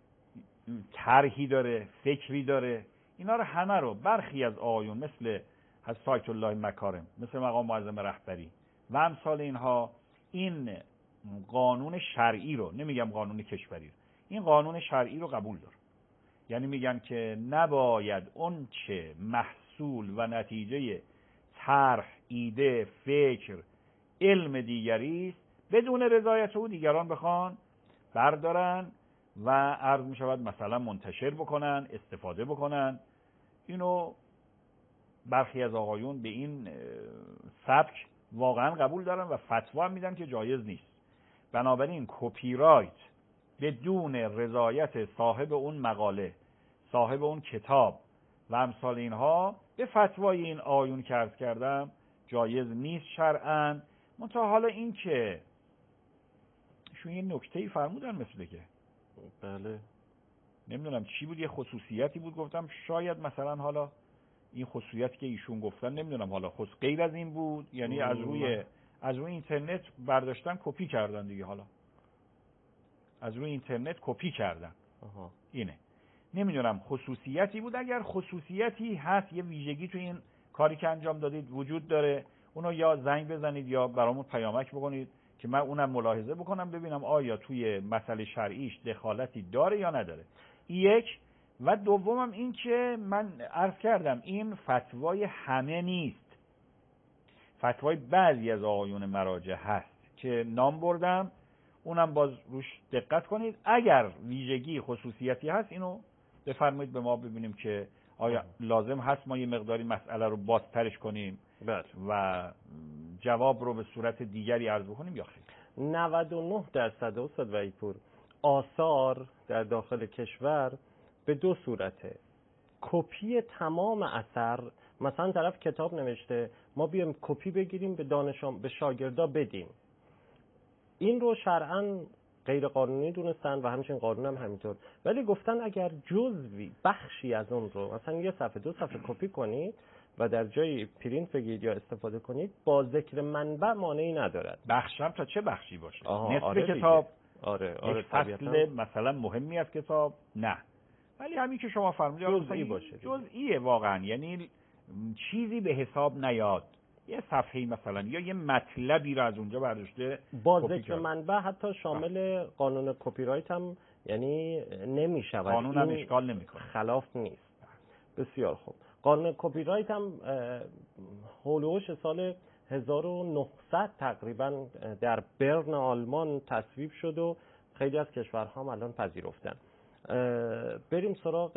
طرحی داره، فکری داره، اینا رو همه رو برخی از آقایون مثل حضرت آیت الله مکارم، مثل مقام معظم رهبری و امثال اینها، این قانون شرعی رو، نمیگم قانون کشوری، این قانون شرعی رو قبول داره. یعنی میگن که نباید اون چه محصول و نتیجه طرح، ایده، فکر، علم دیگری است بدون رضایت او دیگران بخوان بردارن و عرض می شود مثلا منتشر بکنن، استفاده بکنن. اینو برخی از آقایون به این سبک واقعا قبول دارن و فتوا هم میدن که جایز نیست. بنابراین کپی رایت بدون رضایت صاحب اون مقاله، صاحب اون کتاب و امثال اینها، به فتوای این آیون که عرض کردم جایز نیست شرعاً. منتها حالا این که ایشون یه نکته‌ای فرمودن مثل که بله نمیدونم چی بود، یه خصوصیتی بود، گفتم شاید مثلا حالا این خصوصیتی که ایشون گفتن نمیدونم حالا غیر از این بود، یعنی از روی اینترنت برداشتن کپی کردن دیگه، حالا از روی اینترنت کپی کردن. اینه، نمیدونم خصوصیتی بود. اگر خصوصیتی هست، یه ویژگی تو این کاری که انجام دادید وجود داره، اونو یا زنگ بزنید یا برامون پیامک بکنید که من اونم ملاحظه بکنم ببینم آیا توی مسئله شرعیش دخالتی داره یا نداره. یک. و دومم این که من عرض کردم این فتوای همه نیست، فتوای بعضی از آقایون مراجع هست که نام بردم، اونم باز روش دقت کنید. اگر ویژگی خصوصیتی هست اینو بفرمایید به ما ببینیم که آیا لازم هست ما یه مقداری مسئله رو بازترش کنیم و جواب رو به صورت دیگری عرض بکنیم یا خیر. 99% استاد وحیدپور آثار در داخل کشور به دو صورته: کپی تمام اثر، مثلا طرف کتاب نوشته ما بیایم کپی بگیریم به شاگردا بدیم، این رو شرعاً غیر قانونی دونستن و همچنین قانون هم همینطور. ولی گفتن اگر جزوی بخشی از اون رو مثلا یه صفحه دو صفحه کپی کنید و در جای پرینت بگیرید یا استفاده کنید با ذکر منبع مانعی ندارد. بخشم تا چه بخشی باشه؟ نصف آره کتاب؟ آره فصل مثلا مهمی از کتاب؟ نه، ولی همین که شما فرمودید جزئی باشه، جزئیه واقعا، یعنی چیزی به حساب نیاد، یه صفحه‌ای مثلا یا یه مطلبی رو از اونجا برداشته با ذکر منبع حتی شامل قانون کپی رایت هم یعنی نمی‌شود، قانون هم اشکال نمی‌کنه، خلاف نیست. بسیار خوب. قانون کپی رایت هم هولوش سال 1900 تقریبا در برن آلمان تصویب شد و خیلی از کشورها هم الان پذیرفتن. بریم سراغ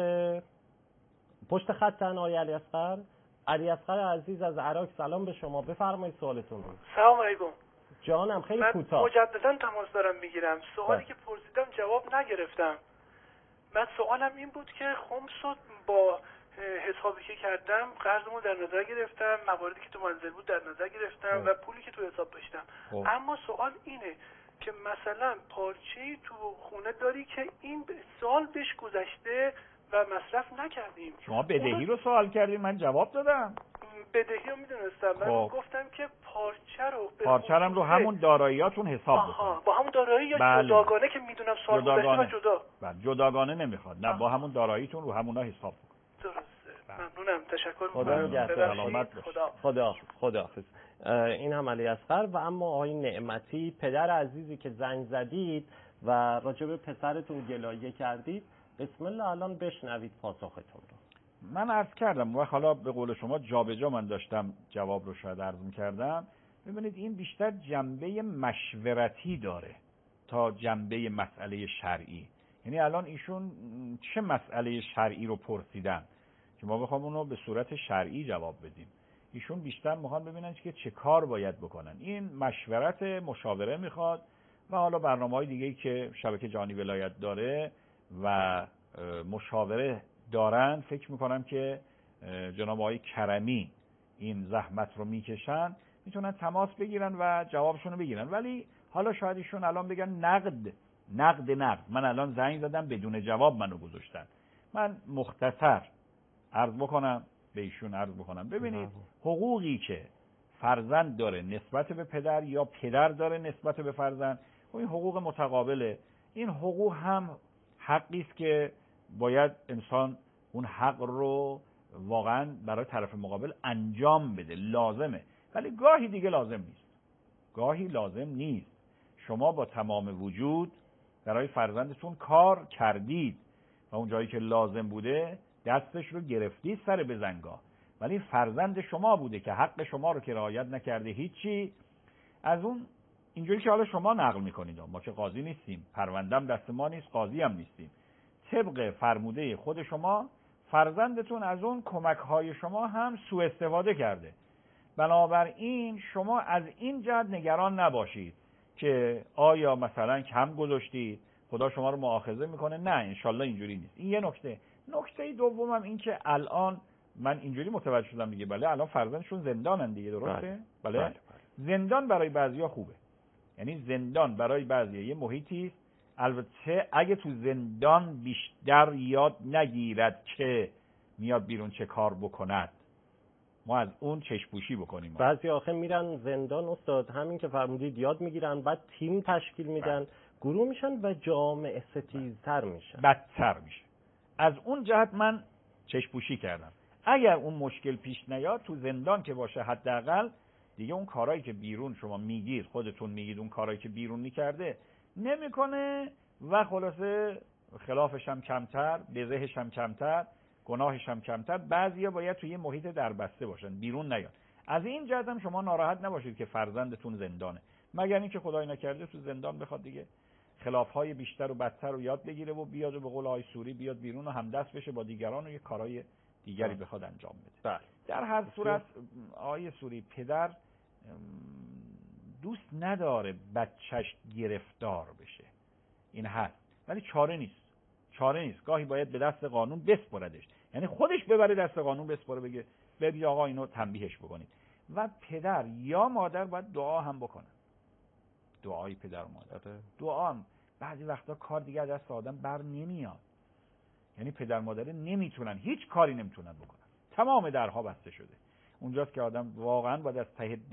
پشت خطن آقای علی اصغر. علی اصغر عزیز از عراق، سلام به شما، بفرمایید سوالتون رو. سلام علیکم جانم. خیلی کوتاه. من مجددا تماس دارم میگیرم. سوالی که پرسیدم جواب نگرفتم. من سوالم این بود که خمس با حسابی که کردم قرضمو در نظر گرفتم، مواردی که تو منزل بود در نظر گرفتم و پولی که تو حساب داشتم. اما سوال اینه که مثلا پارچه‌ای تو خونه داری که این سال بهش گذشته و مصرف نکردیم. شما بدهی رو سوال کردیم، من جواب دادم. بدهی رو میدونستم. من گفتم که پارچه رو همون داراییاتون حساب بکنید. با همون دارایی یا جداگانه که میدونم سال گذشته و جدا؟ بله، جداگانه نمیخواد، نه با همون داراییتون رو همونا حساب بکنید. درسته. ممنونم، تشکر خدا نگهدار. خدا حافظ. این هم علی اصغر. و اما آقای نعمتی، پدر عزیزی که زنگ زدید و راجع به پسرتون گلایه کردید، بسم الله، الان بشنوید پاسختون رو. من عرض کردم و حالا به قول شما جابجا من داشتم جواب رو شاید عرض می‌کردم. ببینید این بیشتر جنبه مشورتی داره تا جنبه مسئله شرعی. یعنی الان ایشون چه مسئله شرعی رو پرسیدن که ما بخوام اونو به صورت شرعی جواب بدیم. ایشون بیشتر میخوان ببینن که چه کار باید بکنن. این مشورت، مشاوره میخواد و حالا برنامه‌های دیگه‌ای که شبکه جهانی ولایت داره و مشاوره دارن، فکر میکنم که جناب آقای کرمی این زحمت رو میکشن، میتونن تماس بگیرن و جوابشون رو بگیرن. ولی حالا شاید ایشون الان بگن نقد. من الان زنگ زدم بدون جواب منو گذاشتن. من مختصر عرض بکنم به ایشون، ببینید حقوقی که فرزند داره نسبت به پدر یا پدر داره نسبت به فرزند، این حقوق متقابله. این حقوق هم حقی است که باید انسان اون حق رو واقعا برای طرف مقابل انجام بده، لازمه. ولی گاهی دیگه لازم نیست. شما با تمام وجود برای فرزندتون کار کردید و اون جایی که لازم بوده دستش رو گرفتید سر بزنگاه، ولی فرزند شما بوده که حق شما رو که رعایت نکرده هیچی از اون. اینجوری که حالا شما نقل میکنید، ما که قاضی نیستیم، پروندم دست ما نیست، قاضی هم نیستیم. طبق فرموده خود شما فرزندتون از اون کمک‌های شما هم سوء استفاده کرده. بنابراین شما از این جهت نگران نباشید که آیا مثلا کم گذاشتید خدا شما رو مؤاخذه میکنه. نه، انشالله اینجوری نیست. این یه نکته دومم این که الان من اینجوری متوجه شدم دیگه، بله الان فرزندشون زندانن دیگه، درسته؟ بله. زندان برای بعضیا خوبه، یعنی زندان برای بعضیا یه محیطی است. البته اگه تو زندان بیشتر یاد نگیرد که میاد بیرون چه کار بکند، ما از اون چشم‌پوشی بکنیم. بعضی آخه میرن زندان استاد، همین که فرمودید یاد میگیرن، بعد تیم تشکیل میدن، گروه میشن و جامعه ستیزتر میشن، بدتر میشه. از اون جهت من چشم‌پوشی کردم. اگر اون مشکل پیش نیاد تو زندان که باشه، حداقل دیگه اون کارهایی که بیرون شما میگید، خودتون میگید اون کارهایی که بیرون میکرده نمیکنه و خلاصه خلافش هم کمتر، بزهش هم کمتر، گناهش هم کمتر. بعضیا باید توی یه محیط دربسته باشن، بیرون نیاد. از این جهت هم شما ناراحت نباشید که فرزندتون زندانه، مگر اینکه خدای نکرده تو زندان بخواد دیگه خلافهای بیشتر و بدتر رو یاد بگیره و بیاد و به قول آقای سوری بیاد بیرون و همدست بشه با دیگران و یه کارهای دیگری بخواد انجام بده. در هر صورت آقای سوری پدر دوست نداره بچهش گرفتار بشه، این هست، ولی چاره نیست. گاهی باید به دست قانون بسپردش، یعنی خودش ببره دست قانون بسپره، بگه برید آقا اینو تنبیهش بکنید. و پدر یا مادر باید دعا هم بکنن، دعای پدر و مادر. دعا هم بعضی وقتا کار دیگه دست آدم بر نمیاد، یعنی پدر مادر نمیتونن، هیچ کاری نمیتونن بکنن، تمام درها بسته شده. اونجاست که آدم واقعا باید از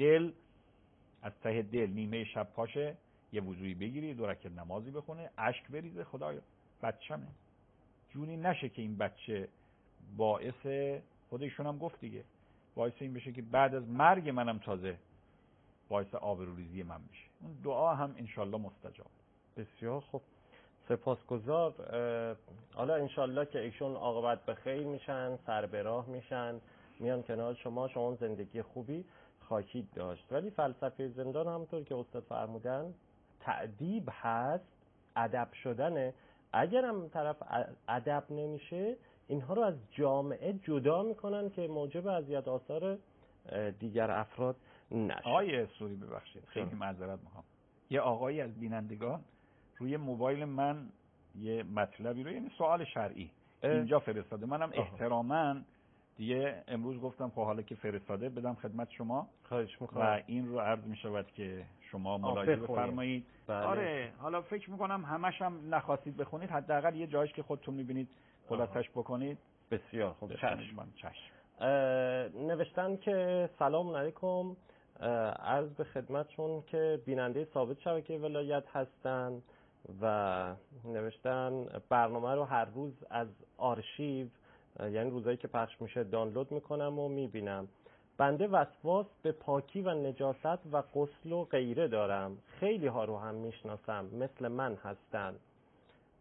ته دل نیمه شب پاشه، یه وضوئی بگیری، 2 رکعت نمازی بخونه، اشک بریزه، خدایا بچه‌مه، جونی نشه که این بچه باعث، خودشون هم گفت دیگه، باعث این بشه که بعد از مرگ منم تازه باعث آبروریزی من بشه. اون دعا هم انشالله مستجاب. بسیار خوب، سپاسگزار. حالا انشالله که ایشون عاقبت به خیر میشن، سر به راه میشن، میان کنار شما زندگی خوبی خواهید داشت. ولی فلسفه زندان همونطور که استاد فرمودن تأدیب هست، ادب شدنه. اگر هم طرف ادب نمیشه، اینها رو از جامعه جدا میکنن که موجب اذیت آثار دیگر افراد نشه. آقای سوری ببخشید خیلی معذرت میخوام، یه آقایی از بینندگان روی موبایل من یه مطلبی رو، یعنی سوال شرعی اینجا فرستاده. منم احتراماً دیگه امروز گفتم خب حالا که فرستاده بدم خدمت شما، خواهش میکنم و این رو عرض میشود که شما ملاحظه بفرمایید. بله. آره حالا فکر میکنم همش هم نخواستید بخونید، حداقل یه جایش که خودتون میبینید خلاصش بکنید. بسیار خوب، چشم. نوشتن که سلام علیکم، عرض به خدمتشون که بیننده ثابت شبکه ولایت هستن و نوشتن برنامه رو هر روز از آرشیو، یعنی روزایی که پخش میشه، دانلود میکنم و میبینم. بنده وسواس به پاکی و نجاست و غسل و غیره دارم. خیلی ها رو هم میشناسم مثل من هستن.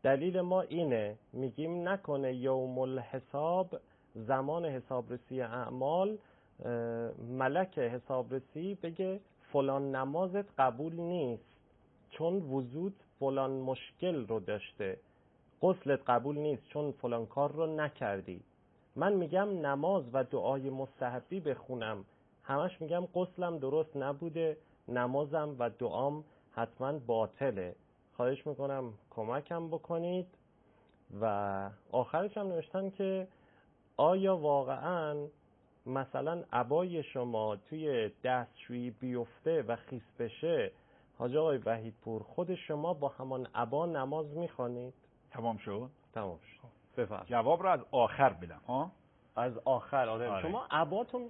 دلیل ما اینه، میگیم نکنه یوم الحساب، زمان حسابرسی اعمال، ملک حسابرسی بگه فلان نمازت قبول نیست چون وضوت فلان مشکل رو داشته، غسلت قبول نیست چون فلان کار رو نکردی. من میگم نماز و دعای مستحبی بخونم، همش میگم غسلم درست نبوده، نمازم و دعام حتما باطله، خواهش میکنم کمکم بکنید. و آخرش هم نوشتن که آیا واقعا مثلا عبای شما توی دستشویی بیفته و خیس بشه، حاج آقای وحیدپور، خود شما با همان عبا نماز میخوانید؟ تمام شد؟ تمام شد. بفرمایید. جواب رو از آخر بدم ها؟ از آخر. آره. شما عباتون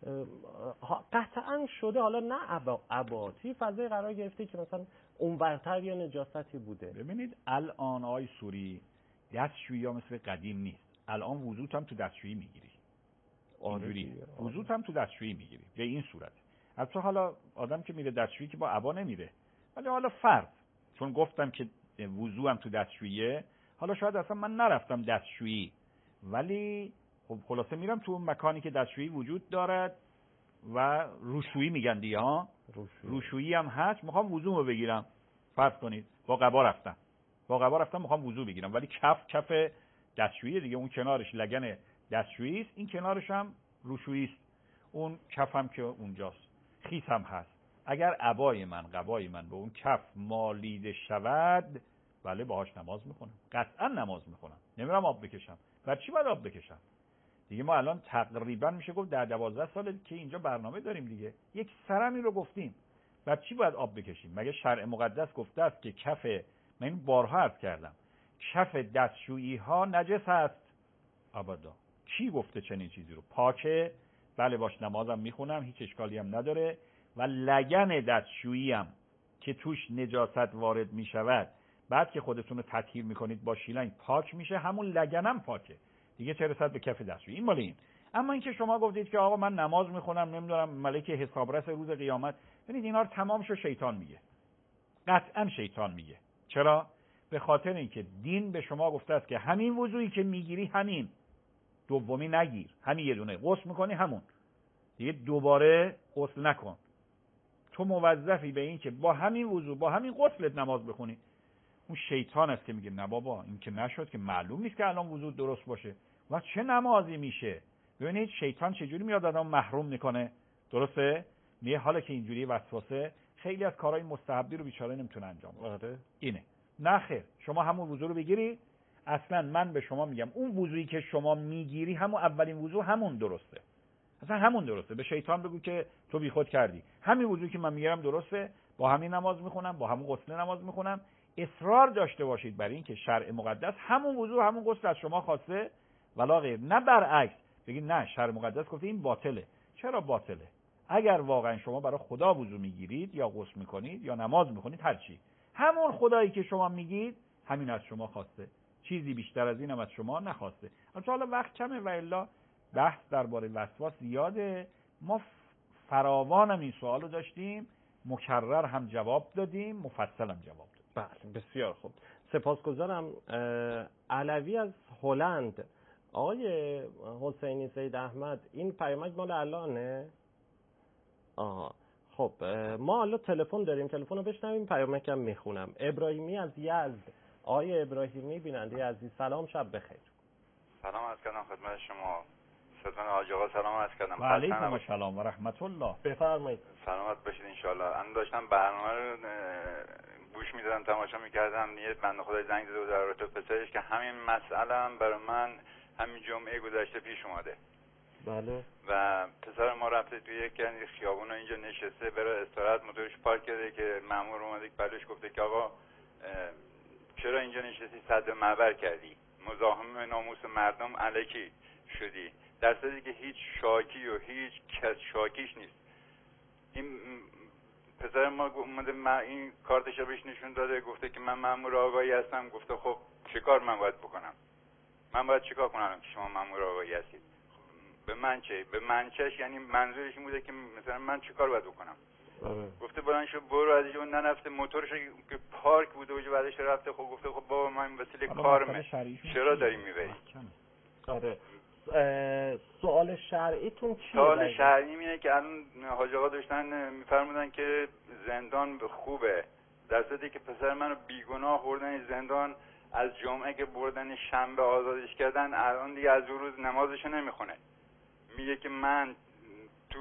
قطعا شده، حالا نه عبا توی فضای قرار گرفته که مثلا اونورتر یا نجاستی بوده. ببینید الان آقای سوری دستشویی ها مثل قدیم نیست. الان وضوت هم تو دستشویی میگیری. اینجوری وضوت هم تو دستشویی میگیری به این صورت. البته حالا آدم که میره دستشویی که با عبا نمیره، ولی حالا فرض چون گفتم که وضو هم تو دستشوییه، حالا شاید اصلا من نرفتم دستشویی ولی خب خلاصه میرم تو اون مکانی که دستشویی وجود دارد و روشویی میگن دیگه ها، روشویی هم هست، میخوام وضو رو بگیرم، فرض کنید با قبا رفتم میخوام وضو بگیرم، ولی کف دستشویی دیگه، اون کنارش لگن دستشویی است، این کنارش هم روشویی است، اون کف هم که اونجاست، خیس هم هست. اگر قبای من به اون کف مالیده شود، بله باهاش نماز میخونم، قطعا نماز میخونم، نمیرم آب بکشم. برای چی باید آب بکشم؟ دیگه ما الان تقریبا میشه گفت 10-12 ساله که اینجا برنامه داریم دیگه، یک سرمی رو گفتیم، برای چی باید آب بکشیم؟ مگه شرع مقدس گفته است که کف، من این بارها عرض کردم، کف دستشویی ها نجس است؟ ابدا. کی گفته چنین چیزی رو؟ پاکه، بله باش نمازم میخونم، هیچ اشکالی هم نداره، و لگن دستشویی هم که توش نجاست وارد میشود، بعد که خودتون رو تطهیر میکنید با شیلنگ پاک میشه، همون لگنم پاکه دیگه، چه رسد به کف دستشویی. این مال این. اما اینکه شما گفتید که آقا من نماز میخونم، نمیدونم ملک حسابرس روز قیامت، ببینید اینا رو تمام شو شیطان میگه، قطعا شیطان میگه. چرا؟ به خاطر اینکه دین به شما گفته است که همین وضویی که میگیری همین، دومی نگیر، همین یه دونه غسل میکنی همون دیگه، دوباره غسل نکن. تو موظفی به این که با همین وضو با همین غسلت نماز بخونی. اون شیطان است که میگه نه بابا این که نشد که، معلوم نیست که الان وضو درست باشه و چه نمازی میشه. ببینید شیطان چجوری میاد آدم محروم میکنه، درسته؟ میگه حالا که اینجوری وسوسه، خیلی از کارهای مستحبی رو بیچاره نمیتونه انجام بده. آره. اینه. نه خیر، شما همون وضو رو بگیری. اصلا من به شما میگم اون وضویی که شما میگیری همون اولین وضو، همون درسته، اصلا همون درسته. به شیطان بگو که تو بیخود کردی، همین وضویی که من میگیرم درسته، با همین نماز میخونم، با همون غسل نماز میخونم. اصرار داشته باشید برای این که شرع مقدس همون وضو همون غسل از شما خواسته ولا غیر، نه برعکس بگید نه شرع مقدس گفته این باطله. چرا باطله؟ اگر واقعا شما برای خدا وضو میگیرید یا غسل میکنید یا نماز میخونید، هر چی، همون خدایی که شما میگید همین از شما خواسته، چیزی بیشتر از این هم از شما نخواسته. البته حالا وقت کمه و الا بحث درباره وسواس زیاده، ما فراوان هم این سوالو داشتیم، مکرر هم جواب دادیم، مفصل هم جواب دادیم. بله بسیار خوب، سپاسگزارم. علوی از هلند، آقای حسینی سید احمد، این پیامک مال الانه؟ آها خب، ما الان تلفن داریم، تلفن رو بشنویم، پیامک هم میخونم. ابراهیمی از یزد، آقای ابراهیمی بیننده عزیز، سلام، شب بخیر. سلام عرض کردم خدمت شما، خدمت حاج آقا سلام عرض کردم. و علیکم السلام و رحمت الله. بفرمایید. سلامت باشید ان شاء الله. من داشتم برنامه رو گوش میدادم، تماشا میکردم، یه بنده خدای زنگ زده بود در رابطه پسرش که همین مسئله هم برای من همین جمعه گذشته پیش اومده. بله. و پسر ما رفته توی یک خیابون اینجا نشسته برای استراحت، موتورش پارک کرده که مأمور اومده که بلوش گفته که آقا چرا اینجا نشستی، صدر معبر کردی، مزاحم ناموس مردم الکی شدی، در صورتی که هیچ شاکی و هیچ کس شاکیش نیست. این پسر ما اومده این کارتش رو بهش نشون داده، گفته که من مأمور آگاهی هستم. گفته خب چه کار من باید بکنم؟ من باید چیکار کنم که شما مأمور آگاهی هستید؟ به من چه؟ به من چش، یعنی منظورش این بوده که مثلا من چه کار باید بکنم؟ گفته بلند شو برو از اینجا. نرفته، موتورش که پارک بوده اونجا بعدش رفته. خب گفته خب بابا من وسیله کارمه چرا داری میبری؟ آره. سوال شرعیتون چیه؟ سوال شرعی اینه که الان حاج آقا داشتن میفرمودن که زندان خوبه، در صورتی که پسر منو بیگناه بردن زندان، از جمعه که بردن شنبه آزادش کردن، الان دیگه از اون روز نمازشو نمیخونه. میگه که من تو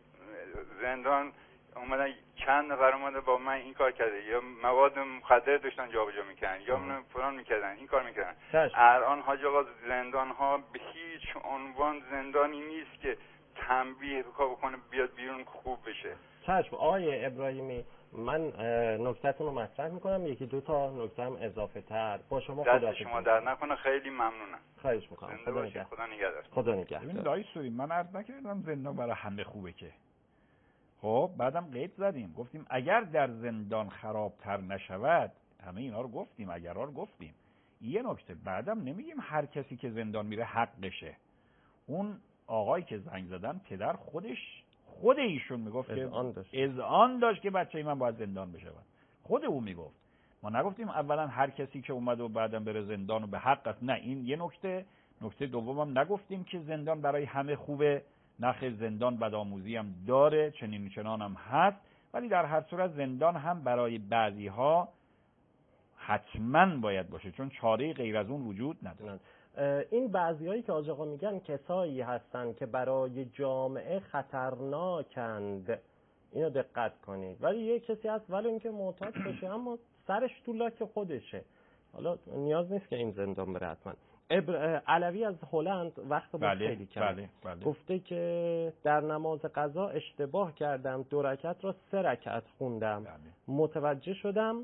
زندان اومدن چند نفر اومده با من این کار کرده، یا مواد مخدر داشتن جابجا میکردن یا فلان میکردن، این کار میکردن. الان حاج آقا زندان ها به هیچ عنوان زندانی نیست که تنبیه بکنه بیاد بیرون خوب بشه. چشم آقای ابراهیمی، من نکته‌تون رو مطرح میکنم، یکی دو تا نکته هم اضافه تر با شما. دست شما در نکنه، خیلی ممنونم. خواهش میکنم. خدا نگهدار. خدا نگهدار. ببین دایی سوری، من عرض نکردم زندان برای همه خوبه که. خب بعدم قید زدیم گفتیم اگر در زندان خرابتر نشود، همه اینا رو گفتیم، اگرها رو گفتیم. یه نکته بعدم نمیگیم هر کسی که زندان میره حقشه. اون آقایی که زنگ زدن پدر خود ایشون میگفت که اذعان داشت که بچه من باید زندان بشه. خود او میگفت. ما نگفتیم اولا هر کسی که اومد و بعدم بره زندان و به حق است. نه، این یه نکته دومم نگفتیم که زندان برای همه خوبه. نخیر، زندان بدآموزی هم داره، چنان هم هست، ولی در هر صورت زندان هم برای بعضی ها حتما باید باشه، چون چاره غیر از اون وجود نداره. این بعضیایی که آقا میگن کسایی هستن که برای جامعه خطرناکند، اینو دقت کنید. ولی یه کسی هست ولی اینکه معتاد بشه اما سرش تو لاک خودشه، حالا نیاز نیست که این زندان بره حتما. علوی از هلند وقت با خیلی کرد. گفته که در نماز قضا اشتباه کردم، 2 رکعت را 3 رکعت خوندم. متوجه شدم،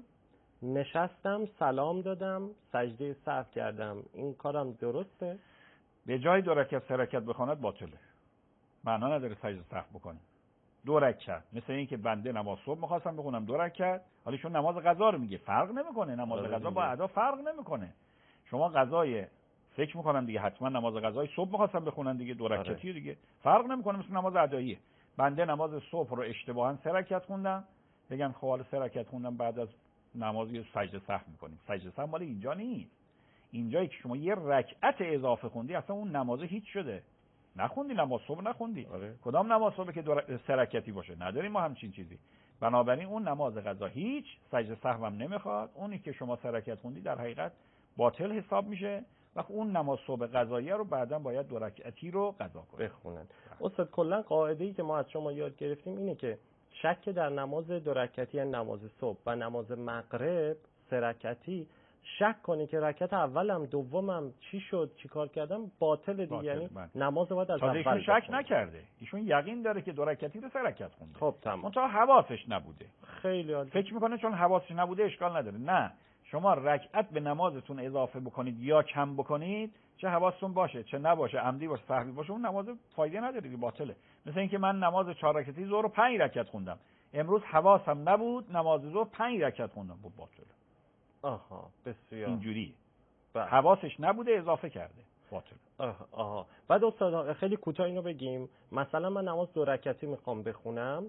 نشستم، سلام دادم، سجده سهو کردم. این کارم درسته؟ به جای 2 رکعت 3 رکعت بخواند باطله. معنا نداره سجده سهو بکنی. 2 رکعت، مثل این که بنده نماز صبح می‌خواستم بخونم 2 رکعت، حالا چون نماز قضا رو میگه فرق نمیکنه، نماز قضا با ادا فرق نمیکنه. شما قضای فکر میکنم دیگه حتما نماز قضای صبح می‌خواستم بخونن دیگه 2 رکعتی دیگه فرق نمیکنه، مثل نماز اداییه. بنده نماز صبح رو اشتباها 3 رکعت خوندم، بگم خب حالا 3 رکعت خوندم، بعد از نماز یه سجده سهو می‌کنیم. سجده سهو مال اینجا نیست. اینجایی که شما یه رکعت اضافه خوندی اصلا اون نماز هیچ شده. نخوندی، نماز صبح نخوندی. کدام نماز صبح که 3 رکعتی باشه؟ نداریم ما همچین چیزی. بنابراین اون نماز قضا هیچ سجده سهو هم نمیخواد. اونی که شما 3 رکعت خوندی در حقیقت باطل حساب میشه. وقت اون نماز صبح قضاییه رو بعداً باید 2 رکعتی رو قضا کنن بخونن. استاد کلا قاعده‌ای که ما از شما یاد گرفتیم اینه که شک در نماز 2 رکعتی یعنی نماز صبح و نماز مغرب 3 رکعتی شک کنی که رکعت اولم دومم چی شد چیکار کردم باطل دیگه، یعنی نماز باید از اول ایشون شک نکرده، ایشون یقین داره که 2 رکعتی رو 3 رکعت خونده. خب تمام. منتها حواسش نبوده. خیلی عالی. فکر میکنه چون حواسش نبوده اشکال نداره. نه، شما رکعت به نمازتون اضافه بکنید یا کم بکنید، چه حواستون باشه چه نباشه، عمدی باشه سهوی باشه، اون نماز فایده نداره، باطله. مثل اینکه من نماز 4 رکعتی ظهر رو 5 رکعت خوندم، امروز حواسم نبود نماز ظهر 5 رکعت خوندم، باطله. آها بسیار اینجوری حواسش نبوده اضافه کرده، باطل. آها. بعد استاد خیلی کوتاه اینو بگیم، مثلا من نماز 2 رکعتی میخوام بخونم،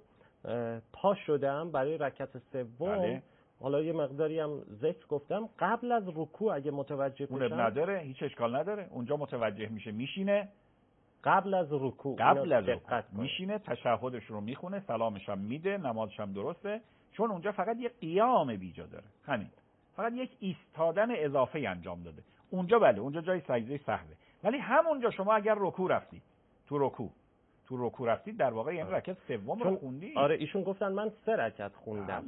پا شدم برای رکعت سوم، حالا یه مقداری هم ذکر گفتم، قبل از رکوع اگه متوجه بشم اون نداره، هیچ اشکال نداره، اونجا متوجه میشه میشینه، قبل از رکوع میشینه، تشهدش رو میخونه، سلامش هم میده، نمازش هم درسته، چون اونجا فقط یه قیام بیجا داره، همین، فقط یک ایستادن اضافه انجام داده. اونجا بله، اونجا جای سجده سهوه، ولی همونجا شما اگر رکوع رفتی، تو رکوع رفتی در واقع این رکعت سوم رو خوندی. آره ایشون گفتن من 3 رکعت خوندم.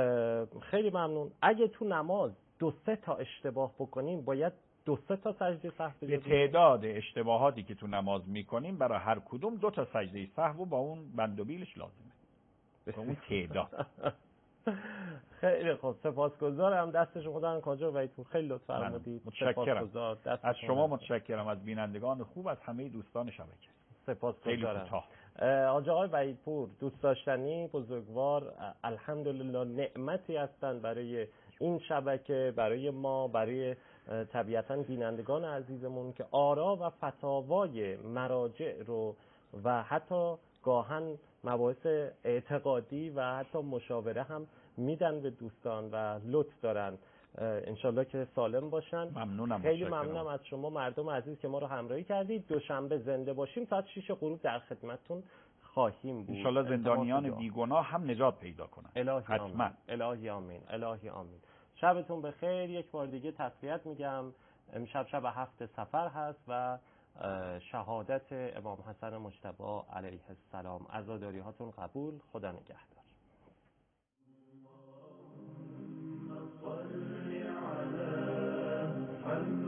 خیلی ممنون. اگه تو نماز 2-3 تا اشتباه بکنیم باید 2-3 تا سجده سهو به تعداد اشتباهاتی که تو نماز میکنیم برای هر کدوم 2 تا سجده سهو با اون بند و بیلش لازمه، به اون تعداد. خیلی خوب، سپاسگزارم. دست شما در کاجا وحیدپور، خیلی لطف فرمودید. متشکرم از شما، متشکرم از بینندگان خوب، از همه دوستان شبکه. سپاسگزارم. آقای وحیدپور دوست داشتنی، بزرگوار، الحمدلله نعمتی هستند برای این شبکه، برای ما، برای طبیعتاً بینندگان عزیزمون که آرا و فتاوای مراجع رو و حتی گاهن مباحث اعتقادی و حتی مشاوره هم میدن به دوستان و لطف دارن. انشالله که سالم باشن. ممنونم. خیلی ممنونم از شما مردم عزیز که ما رو همراهی کردید. دوشنبه زنده باشیم ساعت 6 غروب در خدمتتون خواهیم بود. انشالله زندانیان بیگناه هم نجات پیدا کنن. الهی حتما. آمین. الهی آمین. الهی آمین. شبتون بخیر. یک بار دیگه تسلیت میگم. امشب شب 7 صفر هست و شهادت امام حسن مجتبی علیه السلام. عزاداری هاتون قبول. خدا نگهدار. صل على محمد